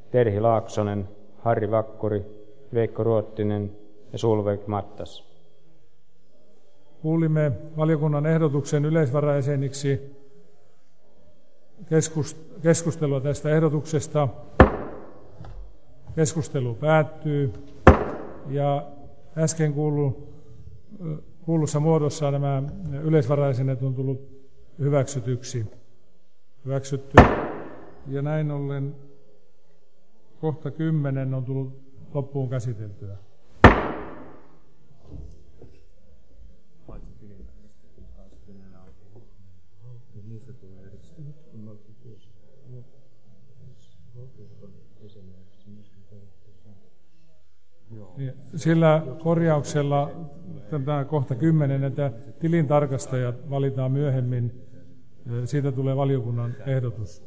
Terhi Laaksonen, Harri Vakkuri, Veikko Ruottinen ja Sulveig Mattas. Kuulimme valiokunnan ehdotuksen yleisvarajäseniksi. Keskustelua tästä ehdotuksesta. Keskustelu päättyy ja äsken kuullussa muodossa nämä yleisvarajäsenet on tullut hyväksytty. Ja näin ollen kohta 10 on tullut loppuun käsiteltyä. Sillä korjauksella tämä kohta 10, että tilintarkastajat valitaan myöhemmin, siitä tulee valiokunnan ehdotus.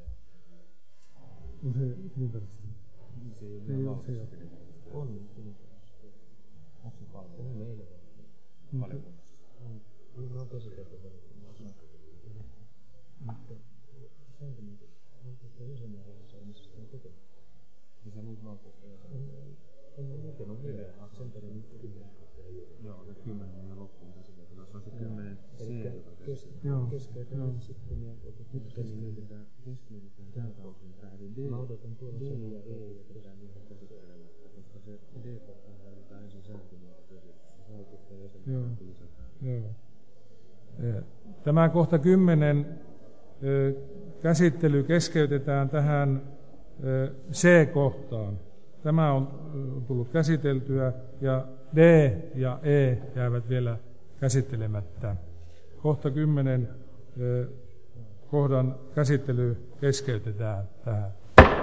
Tämä kohta 10 käsittely keskeytetään tähän C-kohtaan. Tämä on tullut käsiteltyä ja D ja E jäävät vielä käsittelemättä. Kohta 10 kohdan käsittely keskeytetään tähän.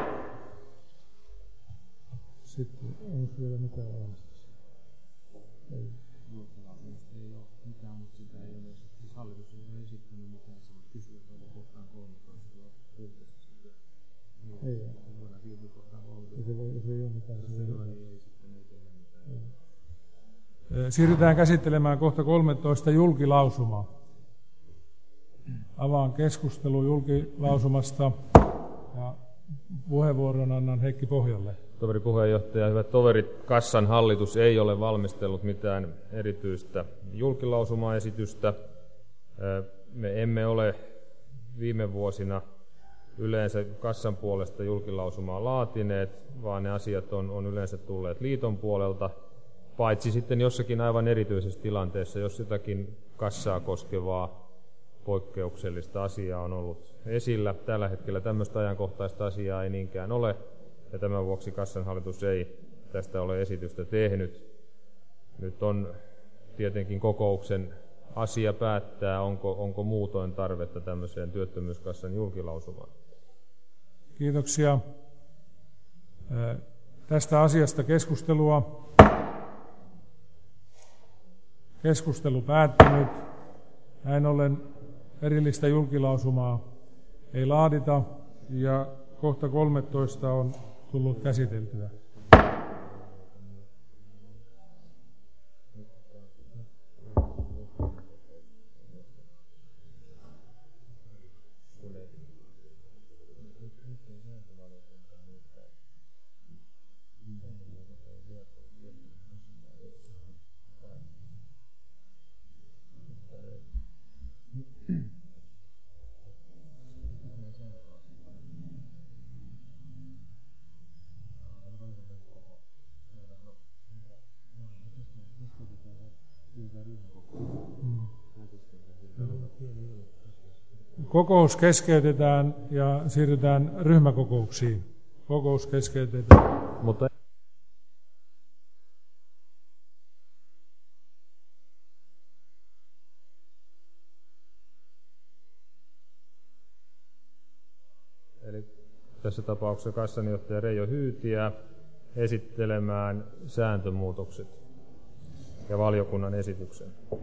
Sitten onko vielä mitään äänestystä? Ei. Ei ole mitään, mutta sitä ei ole. Siis hallitus ei ole esittänyt mitään. Se voi kysyä kohtaan 13. Ei ole. Se ei ole mitään. Siirrytään käsittelemään kohta 13 julkilausuma. Avaan keskustelu julkilausumasta ja puheenvuoron annan Heikki Pohjalle. Toveri puheenjohtaja, hyvät toverit, kassan hallitus ei ole valmistellut mitään erityistä julkilausumaesitystä. Me emme ole viime vuosina yleensä kassan puolesta julkilausumaa laatineet, vaan ne asiat on yleensä tulleet liiton puolelta, paitsi sitten jossakin aivan erityisessä tilanteessa, jos jotakin kassaa koskevaa poikkeuksellista asiaa on ollut esillä. Tällä hetkellä tämmöistä ajankohtaista asiaa ei niinkään ole, ja tämän vuoksi kassanhallitus ei tästä ole esitystä tehnyt. Nyt on tietenkin kokouksen asia päättää, onko muutoin tarvetta tämmöiseen työttömyyskassan julkilausumaan. Kiitoksia. Tästä asiasta keskustelua. Keskustelu päättynyt. Näin ollen erillistä julkilausumaa ei laadita ja kohta 13 on tullut käsiteltyä. Kokous keskeytetään ja siirrytään ryhmäkokouksiin. Kokous keskeytetään. Eli tässä tapauksessa kassanjohtaja Reijo Hyytiä esittelemään sääntömuutokset ja valiokunnan esityksen.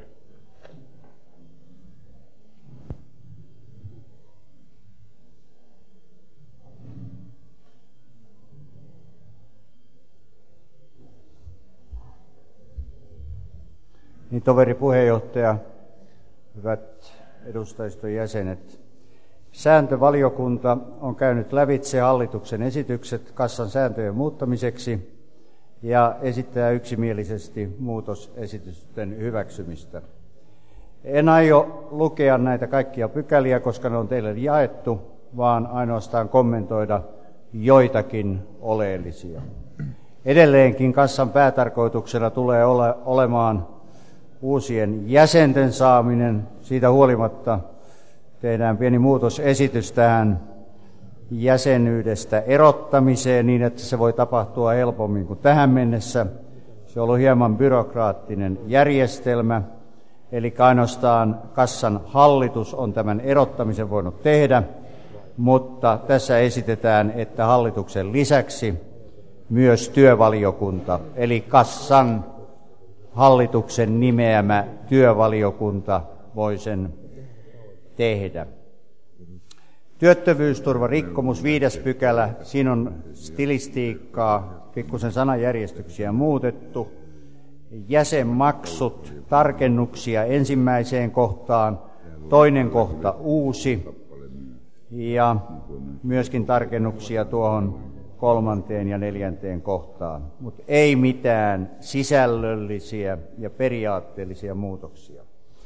Niin, toveri puheenjohtaja, hyvät edustajiston jäsenet. Sääntövaliokunta on käynyt lävitse hallituksen esitykset kassan sääntöjen muuttamiseksi ja esittää yksimielisesti muutosesitysten hyväksymistä. En aio lukea näitä kaikkia pykäliä, koska ne on teille jaettu, vaan ainoastaan kommentoida joitakin oleellisia. Edelleenkin kassan päätarkoituksena tulee olemaan uusien jäsenten saaminen. Siitä huolimatta tehdään pieni muutosesitys tähän jäsenyydestä erottamiseen niin, että se voi tapahtua helpommin kuin tähän mennessä. Se on ollut hieman byrokraattinen järjestelmä, eli ainoastaan kassan hallitus on tämän erottamisen voinut tehdä, mutta tässä esitetään, että hallituksen lisäksi myös työvaliokunta, eli kassan hallituksen nimeämä työvaliokunta voi sen tehdä. Työttömyysturvarikkomus 5. pykälä, siinä on stilistiikkaa, pikkusen sanajärjestyksiä muutettu. Jäsenmaksut, tarkennuksia ensimmäiseen kohtaan, toinen kohta uusi ja myöskin tarkennuksia tuohon 3. ja 4. kohtaan, mutta ei mitään sisällöllisiä ja periaatteellisia muutoksia.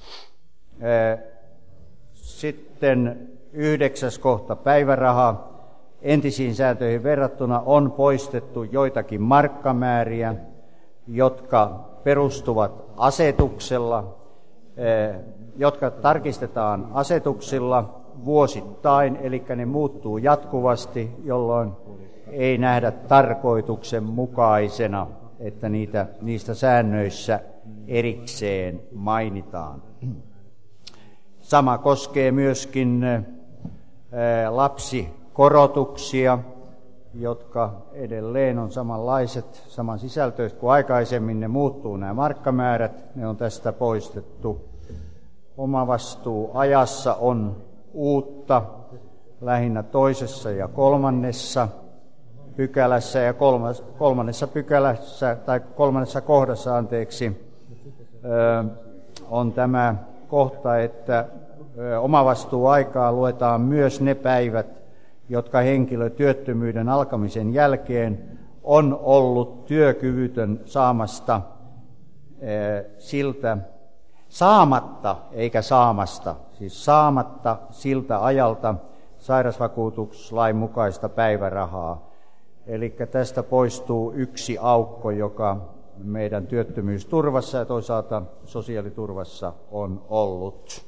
Sitten 9. kohta päiväraha. Entisiin sääntöihin verrattuna on poistettu joitakin markkamääriä, jotka perustuvat asetuksella, jotka tarkistetaan asetuksilla vuosittain, eli ne muuttuu jatkuvasti, jolloin ei nähdä tarkoituksenmukaisena, että niistä säännöissä erikseen mainitaan. Sama koskee myöskin lapsikorotuksia, jotka edelleen on samanlaiset, samansisältöiset kuin aikaisemmin. Ne muuttuu nämä markkamäärät, ne on tästä poistettu. Omavastuuajassa on uutta lähinnä 2. ja 3. pykälässä ja 3. pykälässä tai 3. kohdassa on tämä kohta, että omavastuuaikaa luetaan myös ne päivät, jotka henkilö työttömyyden alkamisen jälkeen on ollut työkyvytön saamatta siltä ajalta sairausvakuutuslain mukaista päivärahaa. Eli tästä poistuu yksi aukko, joka meidän työttömyysturvassa ja toisaalta sosiaaliturvassa on ollut.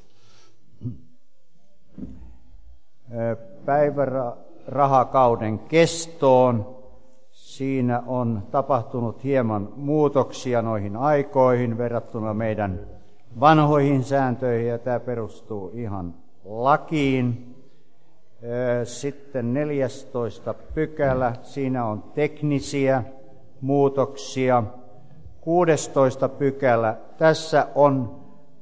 Päivärahakauden kestoon. Siinä on tapahtunut hieman muutoksia noihin aikoihin verrattuna meidän vanhoihin sääntöihin, ja tämä perustuu ihan lakiin. Sitten 14. pykälä, siinä on teknisiä muutoksia. 16. pykälä, tässä on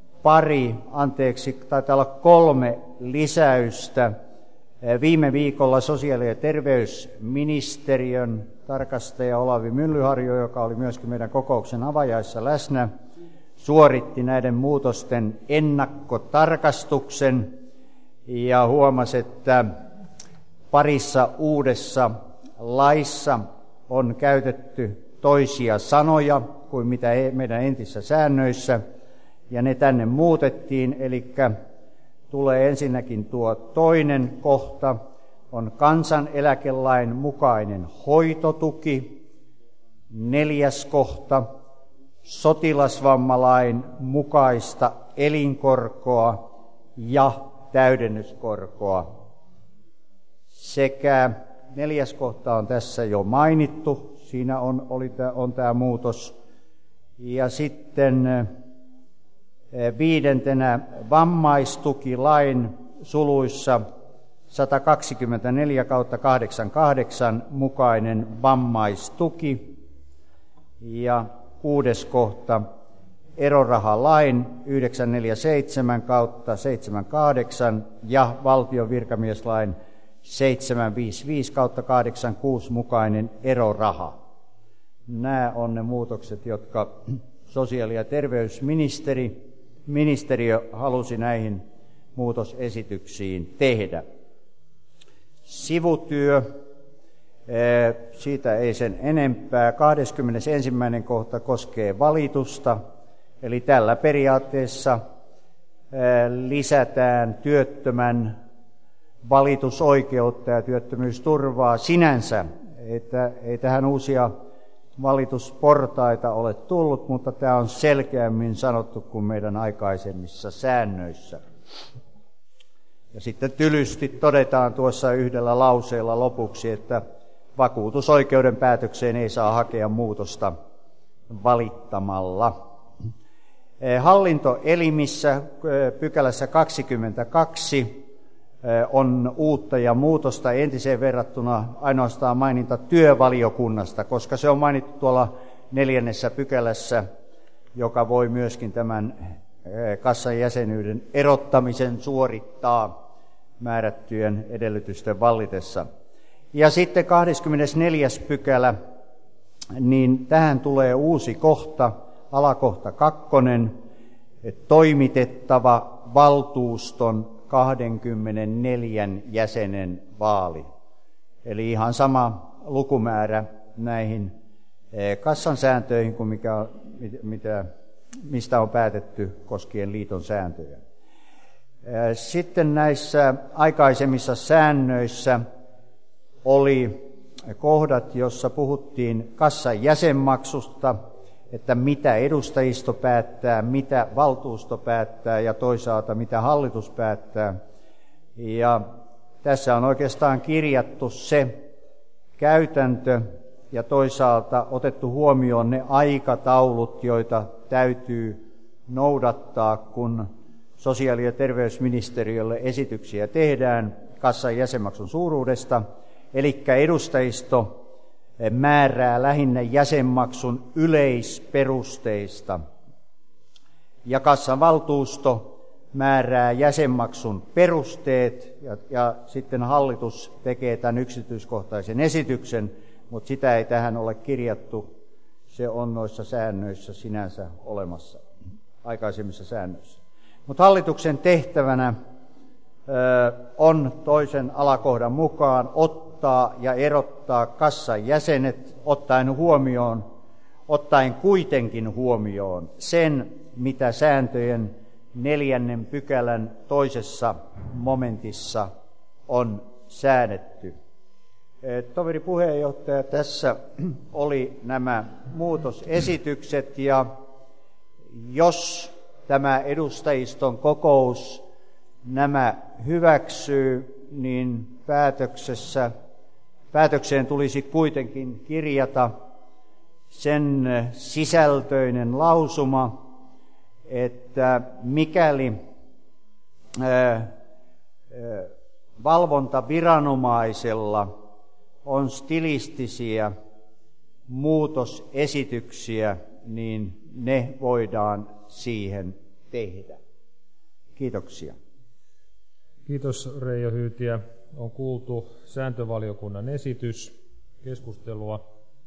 taitaa olla 3 lisäystä. Viime viikolla sosiaali- ja terveysministeriön tarkastaja Olavi Myllyharju, joka oli myöskin meidän kokouksen avajaissa läsnä, suoritti näiden muutosten ennakkotarkastuksen ja huomasi, että parissa uudessa laissa on käytetty toisia sanoja kuin mitä meidän entisissä säännöissä, ja ne tänne muutettiin, eli tulee ensinnäkin tuo 2. kohta, on kansaneläkelain mukainen hoitotuki, 4. kohta, sotilasvammalain mukaista elinkorkoa ja täydennyskorkoa. Sekä 4. kohta on tässä jo mainittu, siinä on tämä muutos. Ja sitten 5. vammaistukilain suluissa 124/88 mukainen vammaistuki. Ja 6. kohta erorahalain 947/78 ja valtion virkamieslain 755/86 mukainen eroraha. Nämä on ne muutokset, jotka sosiaali- ja terveysministeriö halusi näihin muutosesityksiin tehdä. sivutyö. Siitä ei sen enempää. 21. kohta koskee valitusta, eli tällä periaatteessa lisätään työttömän valitusoikeutta ja työttömyysturvaa sinänsä, että ei tähän uusia valitusportaita ole tullut, mutta tämä on selkeämmin sanottu kuin meidän aikaisemmissa säännöissä. Ja sitten tylysti todetaan tuossa yhdellä lauseella lopuksi, että vakuutusoikeuden päätökseen ei saa hakea muutosta valittamalla. Hallintoelimissä pykälässä 22 on uutta ja muutosta entiseen verrattuna ainoastaan maininta työvaliokunnasta, koska se on mainittu tuolla 4. pykälässä, joka voi myöskin tämän kassan jäsenyyden erottamisen suorittaa määrättyjen edellytysten vallitessa. Ja sitten 24. pykälä, niin tähän tulee uusi kohta, alakohta 2, toimitettava valtuuston 24 jäsenen vaali. Eli ihan sama lukumäärä näihin kassan sääntöihin kuin mistä on päätetty koskien liiton sääntöjä. Sitten näissä aikaisemmissa säännöissä oli kohdat, jossa puhuttiin kassan jäsenmaksusta, että mitä edustajisto päättää, mitä valtuusto päättää ja toisaalta mitä hallitus päättää. Ja tässä on oikeastaan kirjattu se käytäntö ja toisaalta otettu huomioon ne aikataulut, joita täytyy noudattaa, kun sosiaali- ja terveysministeriölle esityksiä tehdään kassan jäsenmaksun suuruudesta. Eli edustajisto määrää lähinnä jäsenmaksun yleisperusteista ja kassan valtuusto määrää jäsenmaksun perusteet ja sitten hallitus tekee tämän yksityiskohtaisen esityksen, mutta sitä ei tähän ole kirjattu. Se on noissa säännöissä sinänsä olemassa, aikaisemmissa säännöissä. Mutta hallituksen tehtävänä on toisen alakohdan mukaan ottaa ja erottaa kassan jäsenet ottaen kuitenkin huomioon sen, mitä sääntöjen 4. pykälän 2. momentissa on säädetty. Toveri puheenjohtaja, tässä oli nämä muutosesitykset, ja jos tämä edustajiston kokous nämä hyväksyy, niin päätökseen tulisi kuitenkin kirjata sen sisältöinen lausuma, että mikäli valvontaviranomaisella on stilistisiä muutosesityksiä, niin ne voidaan siihen tehdä. Kiitoksia. Kiitos Reijo Hyytiä. On kuultu sääntövaliokunnan esitys, keskustelua.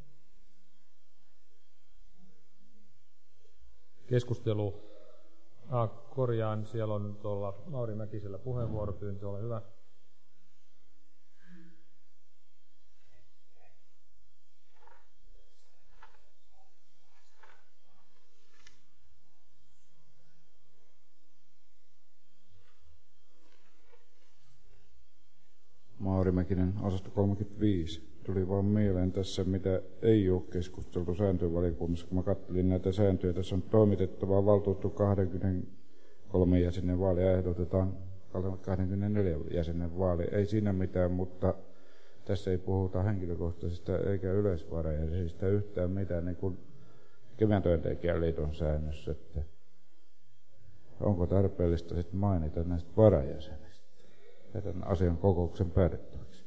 Korjaan, siellä on tuolla Mauri Mäkisellä puheenvuoropyyntö, ole hyvä. Mauri Mäkinen, osasto 35. Tuli vaan mieleen tässä, mitä ei ole keskusteltu sääntövaliokunnassa, kun mä katselin näitä sääntöjä. Tässä on toimitettavaa valtuutettu 23 jäsenen vaali ja ehdotetaan 24 jäsenen vaali. Ei siinä mitään, mutta tässä ei puhuta henkilökohtaisista eikä yleisvarajäsenistä yhtään mitään, niin kuin Kevään työntekijän liiton säännössä. Että onko tarpeellista sitten mainita näistä varajäsenistä ja tämän asian kokouksen päätettäväksi?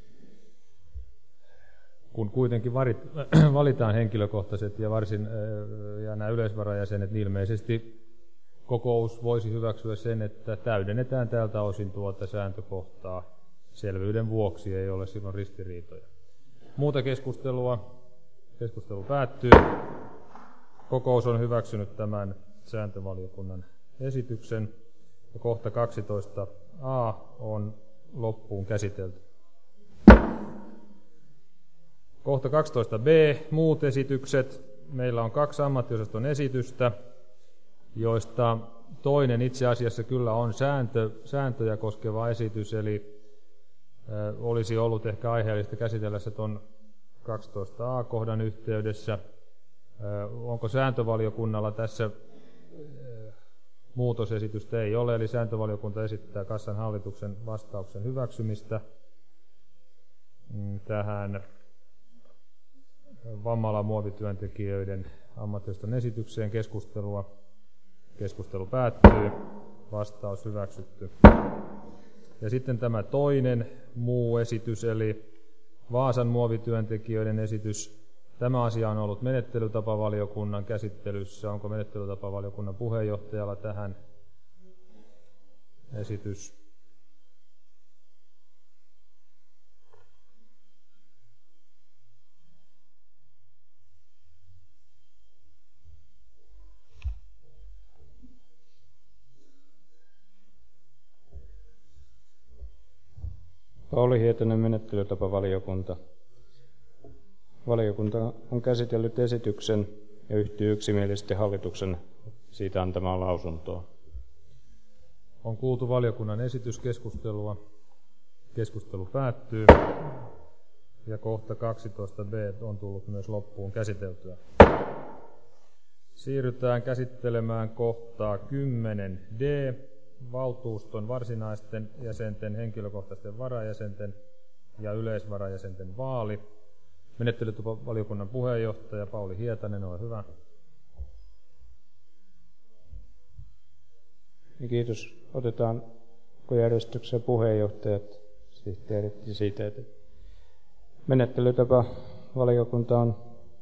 Kun kuitenkin valitaan henkilökohtaiset ja nämä yleisvarajäsenet, niin ilmeisesti kokous voisi hyväksyä sen, että täydennetään tältä osin tuota sääntökohtaa. Selvyyden vuoksi ei ole silloin ristiriitoja. Muuta keskustelua. Keskustelu päättyy. Kokous on hyväksynyt tämän sääntövaliokunnan esityksen. Ja kohta 12a on loppuun käsitelty. Kohta 12b, muut esitykset. Meillä on 2 ammattiosaston esitystä, joista toinen itse asiassa kyllä on sääntöjä koskeva esitys, eli olisi ollut ehkä aiheellista käsitellä se tuon 12a-kohdan yhteydessä. Onko sääntövaliokunnalla tässä muutosesitystä? Ei ole, eli sääntövaliokunta esittää kassan hallituksen vastauksen hyväksymistä tähän vamma-alan muovityöntekijöiden ammattiosaston esitykseen. Keskustelu päättyy, vastaus hyväksytty. Ja sitten tämä toinen muu esitys, eli Vaasan muovityöntekijöiden esitys. Tämä asia on ollut menettelytapavaliokunnan käsittelyssä. Onko menettelytapavaliokunnan puheenjohtajalla tähän esitys? Pauli Hietanen, menettelytapavaliokunta. Valiokunta on käsitellyt esityksen ja yhtyy yksimielisesti hallituksen siitä antamaan lausuntoon. On kuultu valiokunnan esityskeskustelua. Keskustelu päättyy. Ja kohta 12b on tullut myös loppuun käsiteltyä. Siirrytään käsittelemään kohtaa 10d. Valtuuston varsinaisten jäsenten, henkilökohtaisten varajäsenten ja yleisvarajäsenten vaali. Menettelytapavaliokunnan puheenjohtaja Pauli Hietanen, ole hyvä. Kiitos. Otetaan järjestyksessä puheenjohtajat, sihteerit siitä, että menettelytapavaliokunta on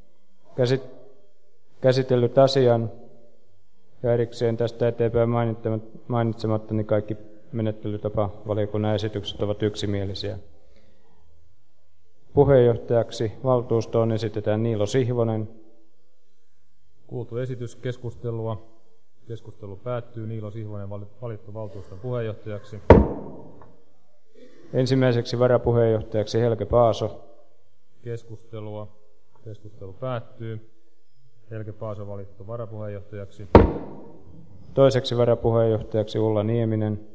käsitellyt asian ja erikseen tästä eteenpäin mainitsematta, niin kaikki menettelytapavaliokunnan esitykset ovat yksimielisiä. Puheenjohtajaksi valtuustoon esitetään Niilo Sihvonen. Kuultu esityskeskustelua. Keskustelu päättyy. Niilo Sihvonen valittu valtuuston puheenjohtajaksi. Ensimmäiseksi varapuheenjohtajaksi Helge Paaso. Keskustelu päättyy. Helge Paaso valittu varapuheenjohtajaksi. Toiseksi varapuheenjohtajaksi Ulla Nieminen.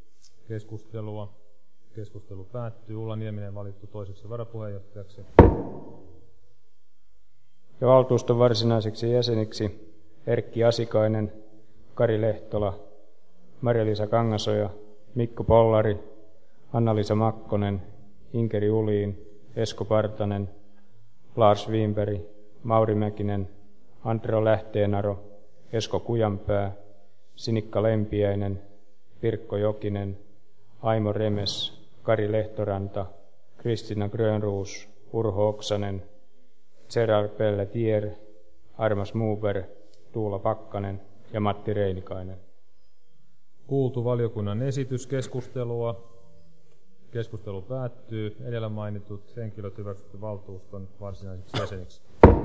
Keskustelu päättyy. Ulla Nieminen valittu toiseksi varapuheenjohtajaksi. Ja valtuuston varsinaisiksi jäseniksi Erkki Asikainen, Kari Lehtola, Marja-Liisa Kangasoja, Mikko Pollari, Anna-Liisa Makkonen, Inkeri Uliin, Esko Partanen, Lars Wienberg, Mauri Mäkinen, Andro Lähteenaro, Esko Kujanpää, Sinikka Lempiäinen, Pirkko Jokinen, Aimo Remes, Kari Lehtoranta, Kristina Grönroos, Urho Oksanen, Gerard Pelletier, Armas Muuber, Tuula Pakkanen ja Matti Reinikainen. Kuultu valiokunnan esityskeskustelua. Keskustelu päättyy. Edellä mainitut henkilöt hyväksytty valtuuston varsinaisiksi jäseniksi.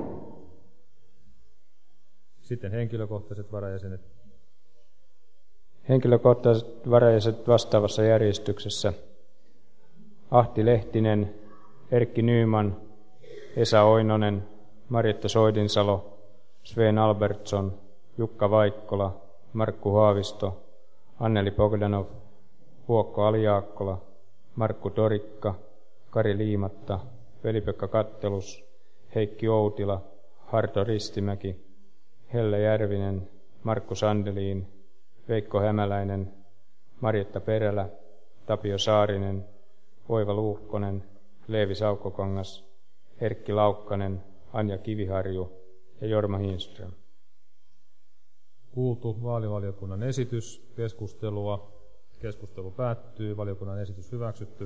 Sitten henkilökohtaiset varajäsenet. Henkilökohtaiset varajäsenet vastaavassa järjestyksessä: Ahti Lehtinen, Erkki Nyman, Esa Oinonen, Marjatta Soidinsalo, Sven Albertsson, Jukka Vaikkola, Markku Haavisto, Anneli Bogdanov, Vuokko Alijaakkola, Markku Torikka, Kari Liimatta, Veli-Pekka Kattelus, Heikki Outila, Harto Ristimäki, Helle Järvinen, Markku Sandeliin, Veikko Hämäläinen, Marjatta Perälä, Tapio Saarinen, Oiva Luukkonen, Leevi Saukkokangas, Erkki Laukkanen, Anja Kiviharju ja Jorma Hinström. Kuultu vaalivaliokunnan esitys, keskustelua. Keskustelu päättyy, valiokunnan esitys hyväksytty.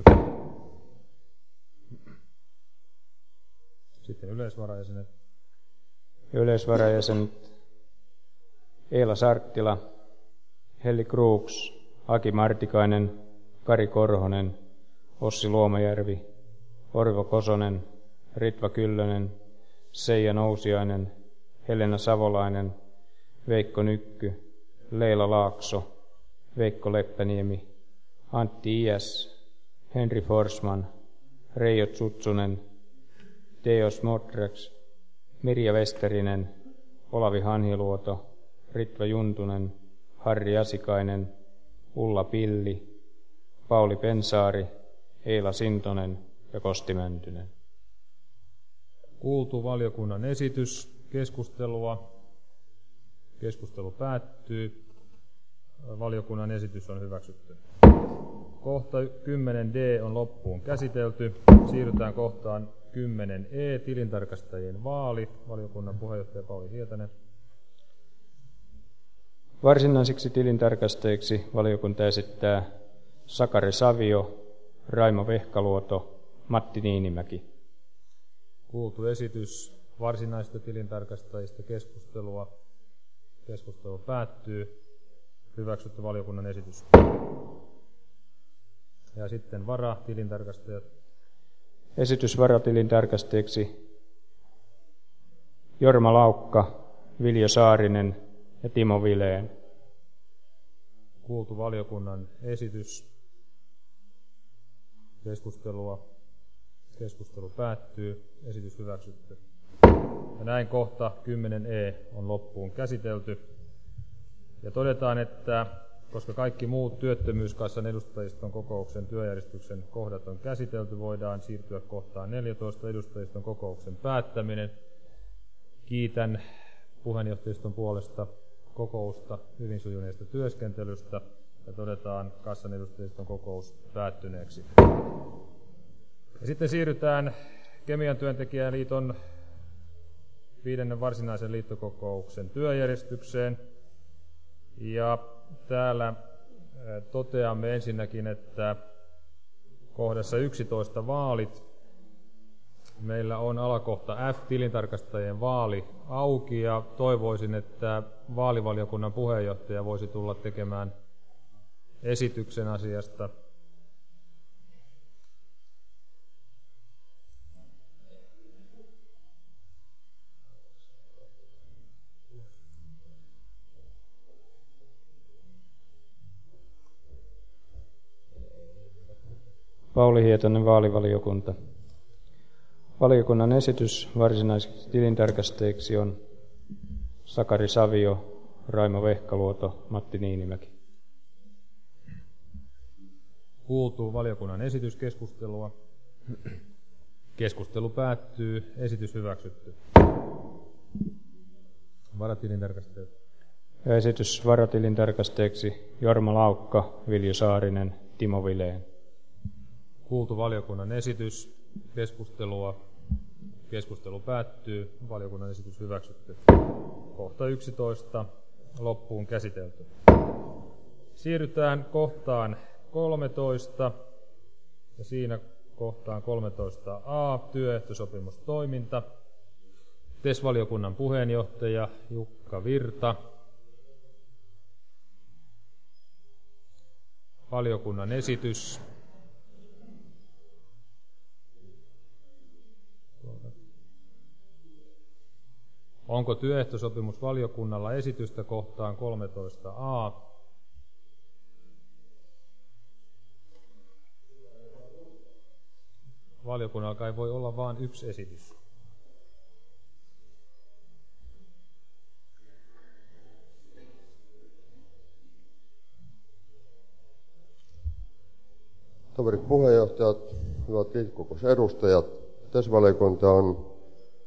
Sitten yleisvarajäsenet. Yleisvarajäsenet Eila Sarttila, Helli Kruuks, Aki Martikainen, Kari Korhonen, Ossi Luomajärvi, Orvo Kosonen, Ritva Kyllönen, Seija Nousiainen, Helena Savolainen, Veikko Nykky, Leila Laakso, Veikko Leppäniemi, Antti Iäs, Henri Forsman, Reijo Tsutsunen, Teos Modrax, Mirja Westerinen, Olavi Hanhiluoto, Ritva Juntunen, Harri Asikainen, Ulla Pilli, Pauli Pensaari, Eila Sintonen ja Kosti Mäntynen. Kuultu valiokunnan esitys, keskustelua. Keskustelu päättyy. Valiokunnan esitys on hyväksytty. Kohta 10d on loppuun käsitelty. Siirrytään kohtaan 10e, tilintarkastajien vaali. Valiokunnan puheenjohtaja Pauli Hietanen. Varsinaisiksi tilintarkastajiksi valiokunta esittää Sakari Savio, Raimo Vehkaluoto, Matti Niinimäki. Kuultu esitys varsinaisista tilintarkastajista, keskustelua. Keskustelu päättyy. Hyväksytty valiokunnan esitys. Ja sitten varatilintarkastajat. Esitys varatilintarkastajiksi Jorma Laukka, Viljo Saarinen ja Timo Vileen. Kuultu valiokunnan esitys. Keskustelua. Keskustelu päättyy. Esitys hyväksytty. Ja näin kohta 10e on loppuun käsitelty. Ja todetaan, että koska kaikki muut työttömyyskassan edustajiston kokouksen työjärjestyksen kohdat on käsitelty, voidaan siirtyä kohtaan 14 edustajiston kokouksen päättäminen. Kiitän puheenjohtajiston puolesta kokousta hyvin sujuneesta työskentelystä ja todetaan kassan edustajiston kokous päättyneeksi. Ja sitten siirrytään Kemian työntekijäliiton 5. varsinaisen liittokokouksen työjärjestykseen. Ja täällä toteamme ensinnäkin, että kohdassa 11 vaalit meillä on alakohta F, tilintarkastajien vaali auki, ja toivoisin, että vaalivaliokunnan puheenjohtaja voisi tulla tekemään esityksen asiasta. Pauli Hietanen, vaalivaliokunta. Valiokunnan esitys varsinaisiksi tilintarkastajiksi on Sakari Savio, Raimo Vehkaluoto, Matti Niinimäki. Kuultu valiokunnan esityskeskustelua. Keskustelu päättyy. Esitys hyväksytty. Varatilintarkastajat. Ja esitys varatilintarkastajiksi Jorma Laukka, Viljo Saarinen, Timo Vileen. Kuultu valiokunnan esitys, keskustelua. Keskustelu päättyy. Valiokunnan esitys hyväksytty. Kohta 11 loppuun käsitelty. Siirrytään kohtaan 13 ja siinä kohtaan 13a, työehtosopimustoiminta. TES-valiokunnan puheenjohtaja Jukka Virta. Valiokunnan esitys. Onko työehtosopimusvaliokunnalla esitystä kohtaan 13a? Valiokunnalla kai voi olla vain yksi esitys. Toverit puheenjohtajat, hyvät liittokokouksedustajat, TES-valiokunta on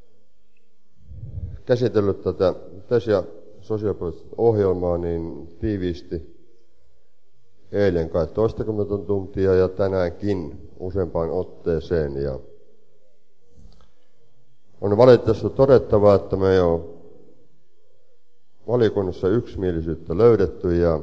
käsitellyt tätä TES- ja sosiaalipoliittista ohjelmaa niin tiiviisti eilen kai 20 tuntia ja tänäänkin useampaan otteeseen. Ja on valitettavasti todettava, että me ei ole valiokunnassa yksimielisyyttä löydetty ja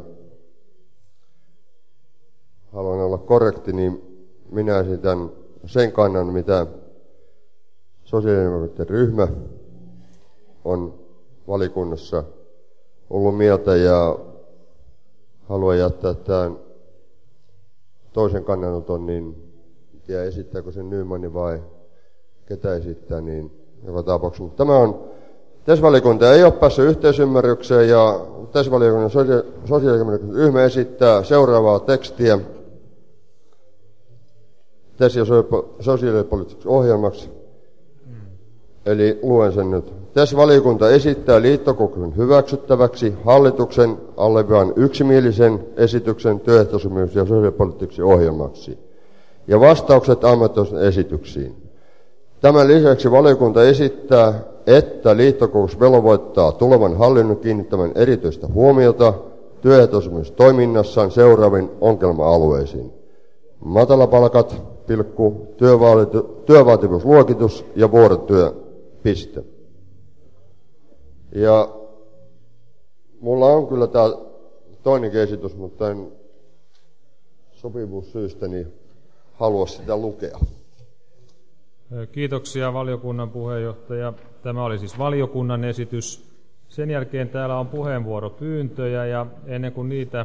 haluan olla korrekti, niin minä esitän sen kannan, mitä sosiaalidemokraattien ryhmä on valiokunnassa ollut mieltä ja haluan jättää tämän toisen kannanoton, niin tiedä esittääkö sen Nymanin vai ketä esittää, niin joka tapauksessa. Mutta tämä on, TES-valiokunta ei ole päässyt yhteisymmärrykseen ja TES-valiokunnan sosiaalidemokraattien ryhmä esittää seuraavaa tekstiä TES- ja sosiaalipoliittiseksi ohjelmaksi. eli luen sen nyt. TES-valiokunta esittää liittokokouksen hyväksyttäväksi hallituksen alleviivaan yksimielisen esityksen työehtosopimus- ja sosiaalipoliittiseksi ohjelmaksi ja vastaukset ammatillisiin esityksiin. Tämän lisäksi valiokunta esittää, että liittokokous velvoittaa tulevan hallinnon kiinnittämään erityistä huomiota työehtosopimustoiminnassaan seuraaviin ongelma-alueisiin. Matalapalkat, työvaativuusluokitus ja vuorotyö, piste. Ja mulla on kyllä tämä toinenkin esitys, mutta en sopivuussyistä niin halua sitä lukea. Kiitoksia valiokunnan puheenjohtaja. Tämä oli siis valiokunnan esitys. Sen jälkeen täällä on puheenvuoropyyntöjä ja ennen kuin niitä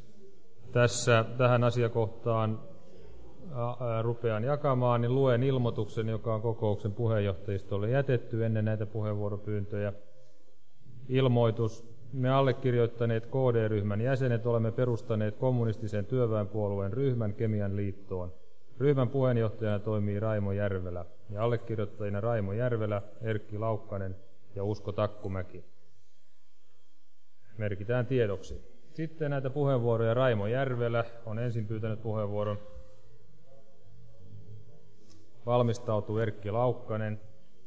tähän asiakohtaan rupean jakamaan, niin luen ilmoituksen, joka on kokouksen puheenjohtajistolle jätetty ennen näitä puheenvuoropyyntöjä. Ilmoitus. Me allekirjoittaneet KD-ryhmän jäsenet olemme perustaneet kommunistisen työväenpuolueen ryhmän Kemian liittoon. Ryhmän puheenjohtajana toimii Raimo Järvelä ja allekirjoittajina Raimo Järvelä, Erkki Laukkanen ja Usko Takkumäki. Merkitään tiedoksi. Sitten näitä puheenvuoroja. Raimo Järvelä on ensin pyytänyt puheenvuoron. Valmistautuu Erkki Laukkanen.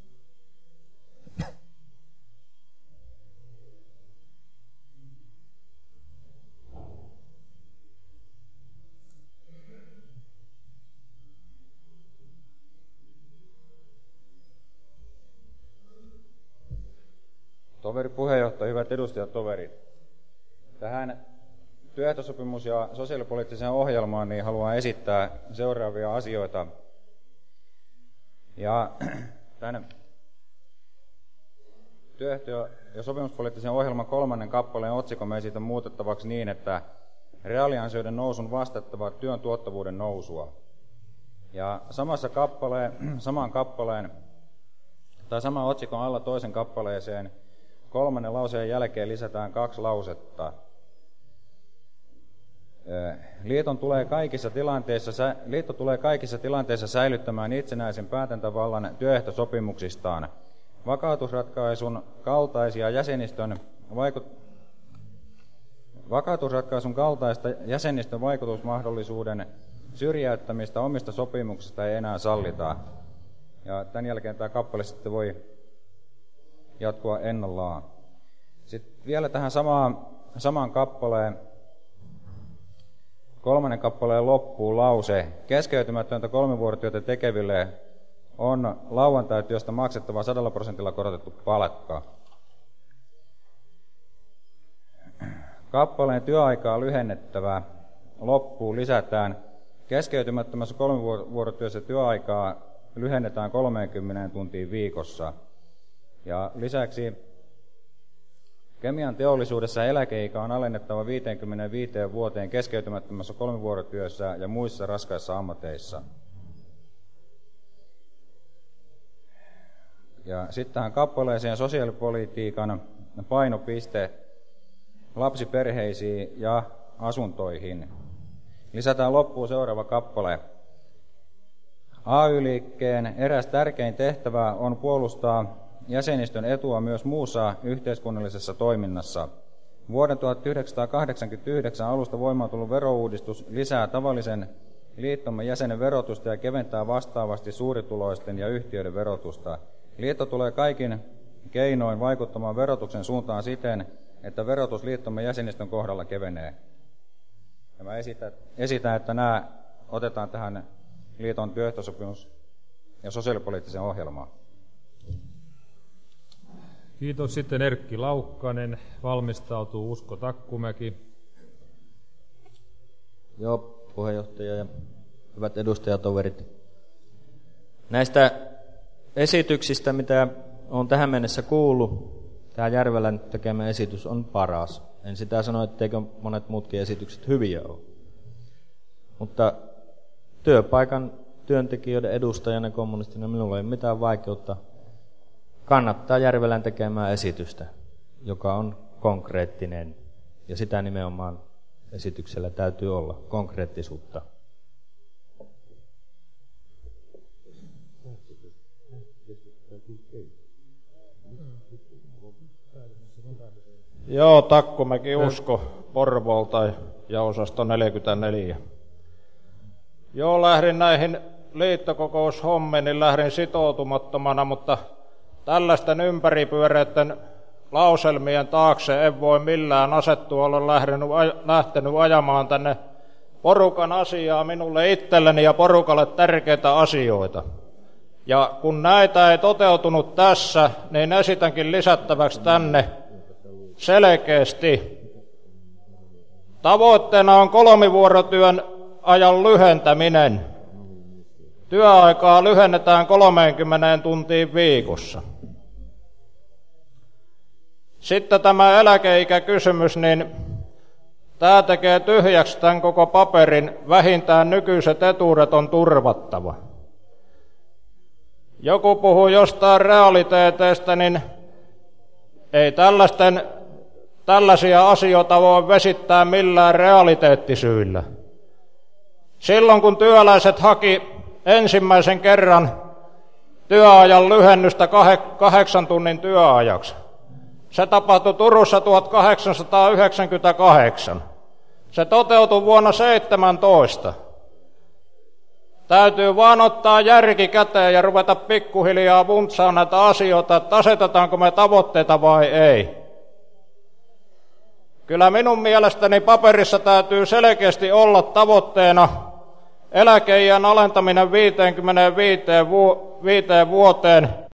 Toveri puheenjohtaja, hyvät edustajatoverit. Tähän työehtosopimus- ja sosiaalipoliittiseen ohjelmaan niin haluan esittää seuraavia asioita. Ja tämän työehto- ja sopimuspoliittisen ohjelman 3. kappaleen otsikon me esitän muutettavaksi niin, että reaaliansioiden nousun vastattava työn tuottavuuden nousua. Ja saman otsikon alla toisen kappaleeseen 3. lauseen jälkeen lisätään 2 lausetta. Liitto tulee kaikissa tilanteissa säilyttämään itsenäisen päätäntävallan työehtosopimuksistaan. Vakautusratkaisun kaltaista jäsenistön vaikutusmahdollisuuden syrjäyttämistä omista sopimuksista ei enää sallita. Ja tämän jälkeen tämä kappale sitten voi jatkua ennallaan. Sitten vielä tähän samaan kappaleen 3. kappaleen loppuun lause. Keskeytymätöntä 3-vuorotyötä tekeville on lauantaityöstä maksettava 100% korotettu palkka. Kappaleen työaikaa lyhennettävä loppuun lisätään. Keskeytymättömässä 3-vuorotyössä työaikaa lyhennetään 30 tuntiin viikossa. Ja lisäksi kemian teollisuudessa eläkeikä on alennettava 55 vuoteen keskeytymättömässä 3-vuorotyössä ja muissa raskaissa ammateissa. Ja sitten tähän kappaleeseen sosiaalipolitiikan painopiste lapsiperheisiin ja asuntoihin. Lisätään loppuun seuraava kappale. AY-liikkeen eräs tärkein tehtävä on puolustaa jäsenistön etua myös muussa yhteiskunnallisessa toiminnassa. Vuoden 1989 alusta voimaan tullut verouudistus lisää tavallisen liittomme jäsenen verotusta ja keventää vastaavasti suurituloisten ja yhtiöiden verotusta. Liitto tulee kaikin keinoin vaikuttamaan verotuksen suuntaan siten, että verotus liittomme jäsenistön kohdalla kevenee. Ja mä esitän, että nämä otetaan tähän liiton työehtosopimus- ja sosiaalipoliittiseen ohjelmaan. Kiitos. Sitten Erkki Laukkanen. Valmistautuu Usko Takkumäki. Joo, puheenjohtaja ja hyvät edustajatoverit. Näistä esityksistä, mitä olen tähän mennessä kuullut, tämä Järvelän tekemä esitys on paras. En sitä sano, etteikö monet muutkin esitykset hyviä ole. Mutta työpaikan työntekijöiden edustajana kommunistina minulla ei ole mitään vaikeutta kannattaa Järvelän tekemää esitystä, joka on konkreettinen. Ja sitä nimenomaan esityksellä täytyy olla, konkreettisuutta. Joo, Takkumäki Usko Porvoolta ja osasto 44. Joo, lähdin näihin liittokokoushommiin, niin lähdin sitoutumattomana, mutta tällaisten ympäripyöreiden lauselmien taakse en voi millään asettua. Olen lähtenyt ajamaan tänne porukan asiaa, minulle itselleni ja porukalle tärkeitä asioita. Ja kun näitä ei toteutunut tässä, niin esitänkin lisättäväksi tänne selkeästi. Tavoitteena on 3-vuorotyön ajan lyhentäminen. Työaikaa lyhennetään 30 tuntiin viikossa. Sitten tämä eläkeikäkysymys, niin tämä tekee tyhjäksi tämän koko paperin. Vähintään nykyiset etuudet on turvattava. Joku puhuu jostain realiteeteista, niin ei tällaisia asioita voi vesittää millään realiteettisyillä. Silloin kun työläiset haki ensimmäisen kerran työajan lyhennystä 8 tunnin työajaksi, se tapahtui Turussa 1898. Se toteutui vuonna 2017. Täytyy vaan ottaa järki käteen ja ruveta pikkuhiljaa vuntsaamaan näitä asioita, että asetetaanko me tavoitteita vai ei. Kyllä minun mielestäni paperissa täytyy selkeästi olla tavoitteena eläkeiän alentaminen 55 vuoteen